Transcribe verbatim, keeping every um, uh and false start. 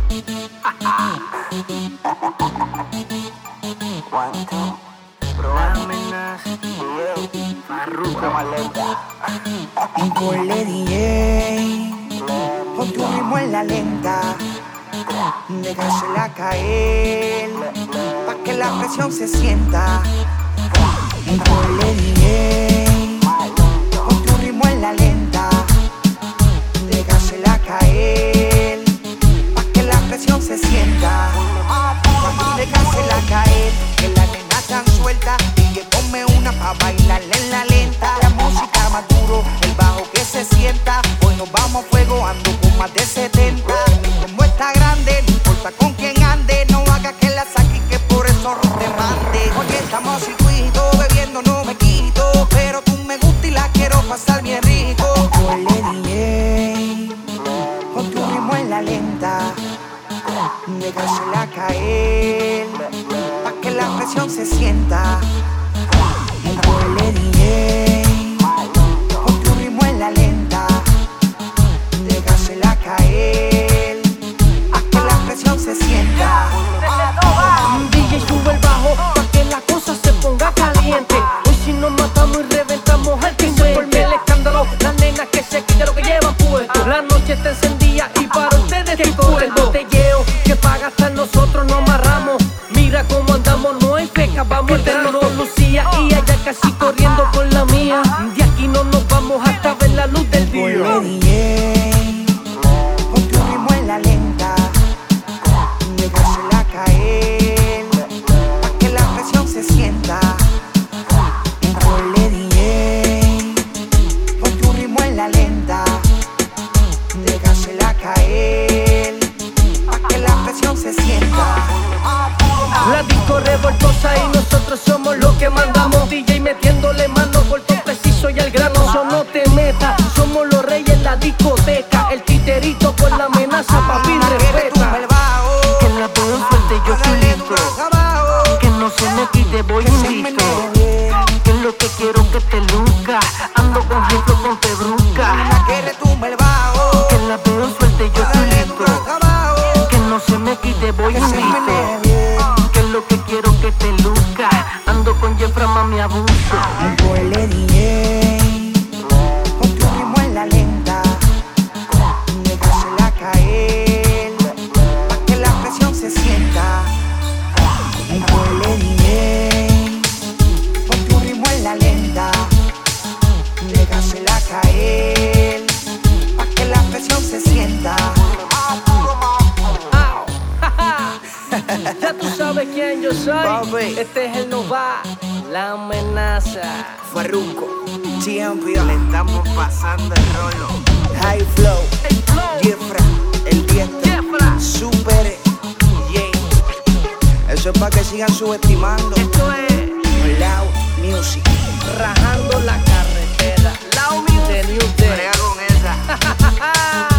¿Cuánto? Probame más. Farruko Maleta. Ponle D J, pon tu ritmo en la lenta, déjasela caer, pa' que la presión se sienta. Ponle D J, pon tu ritmo en la lenta, déjasela caer, pa' que la presión se sienta. Déjasela caer, que la nena tan suelta, y que ponme una pa' bailarle en la lenta. La música más duro, el bajo que se sienta. Hoy nos vamos a fuego, ando con más de setenta. Como está grande, no importa con quién ande, no haga que la saque y que por eso no te mande. Oye, estamos circuito, bebiendo no me quito, pero tú me gusta y la quiero pasar bien rico. Ponle D J, pon tu ritmo en la lenta, déjasela caer, pa' que la presión se sienta. Ponle D J, pon tu ritmo en la lenta, déjasela caer, pa' que la presión se sienta. D J sube el bajo pa' que la cosa se ponga caliente. Hoy si nos matamos y reventamos al que se forme el escándalo. Las nenas que se quiten lo que llevan puesto. La noche está encendida y para ustedes tengo el botelleo que pa' gastar nosotros nos amarramos. Mira cómo andamos, no hay feca, vamos a vernos con Lucía y allá casi corriendo con la mía. De aquí no nos vamos hasta ver la luz del día. Ponle D J, pon tu ritmo en la lenta, déjasela caer, pa' que la presión se sienta. Ponle D J, pon tu ritmo en la lenta, déjasela caer, pa' que la presión se sienta. La disco revoltosa y nosotros somos los que mandamos. D J metiéndole mano, corto preciso y al grano. Eso no te metas, somos los reyes en la discoteca. El titerito por la amenaza, papi, respeta. Que la veo fuerte, yo soy listo. Que no se me quite, voy invito. Que es lo que quiero que te luzca. Ando con gente con te brusca. Que retumbe el bajo, Que la veo fuerte, yo soy listo. Que no se me quite, voy invito. Que es lo que quiero que te luzca. Ando con Jeffra, mami, abuso. Ponle D J, pon tu ritmo en la lenta, déjasela caer, pa' que la presión se sienta. Ponle D J, pon tu ritmo en la lenta, déjasela caer, pa' que la presión se sienta. Au, jaja. Ya tú sabes quién yo soy. Papi. Este es el Nova, la amenaza. Farruko, siempre Le estamos pasando el rolo. High Flow, El flow, Jeffra, el diestro, Jeffra. Super J. Eso es para que sigan subestimando. Esto es Loud Music. rajando la carretera. La humilde de New Day. Brega con esa.